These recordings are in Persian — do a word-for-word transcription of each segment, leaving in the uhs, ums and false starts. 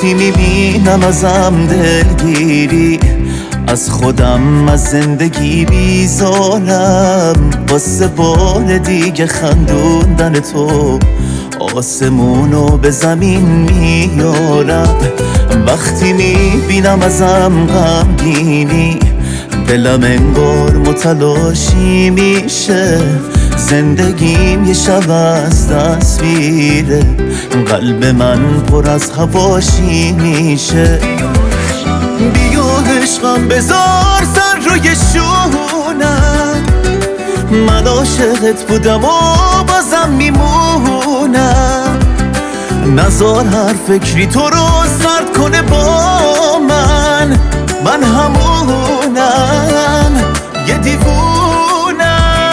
وقتی میبینم ازم دلگیری، از خودم از زندگی بیزارم، واسه بار دیگه خندوندن تو آسمونو به زمین میارم. وقتی میبینم ازم غمگینی، دلم انگار متلاشی میشه، زندگیم یه شب از تصویره، قلب من پر از هواشی میشه. بیا عشقم بذار سر روی شونم، من عاشقت بودم و بازم میمونم، نزار هر فکری تو رو سرد کنه با من، من همونم یه دیوونم.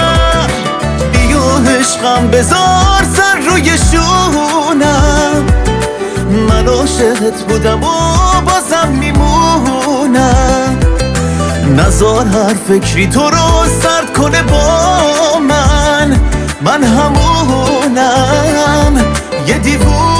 بیا عشقم بذار سر روی شونم، من عاشقت بودم و بازم میمونم، نزار هر فکری تو رو سرد کنه با من، من همونم یه دیوونم.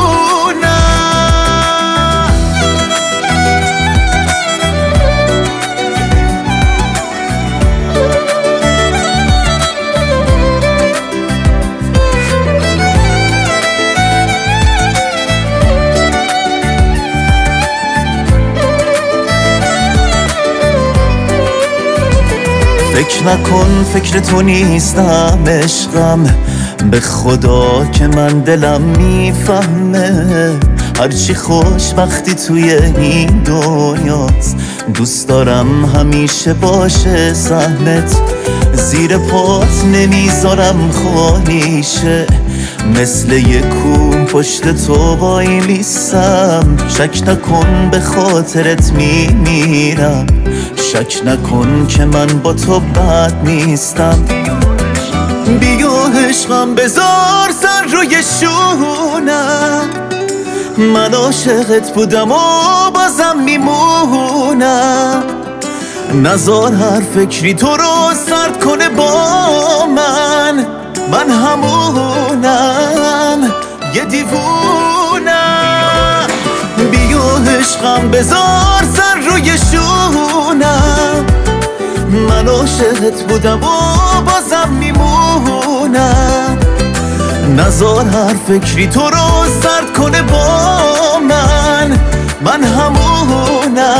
فکر نکن فکر تو نیستم عشقم، به خدا که من دلم میفهمه، هرچی خوش وقتی توی این دنیاست، دوست دارم همیشه باشه سهمت، زیر پات نمیذارم خالیشه، مثل یک کوم پشت تو وای میستم، شک نکن به خاطرت میمیرم، شک نکن که من با تو بد نیستم. بیا عشقم بذار سر روی شونم، من عاشقت بودم و بازم میمونم، نزار هر فکری تو رو سرد کنه با من، من همونم یه دیوونم. بیا عشقم بذار سر روی شونم، من عاشقت بودم و بازم میمونم، نزار هر فکری تو رو سرد کنه با من، من همونم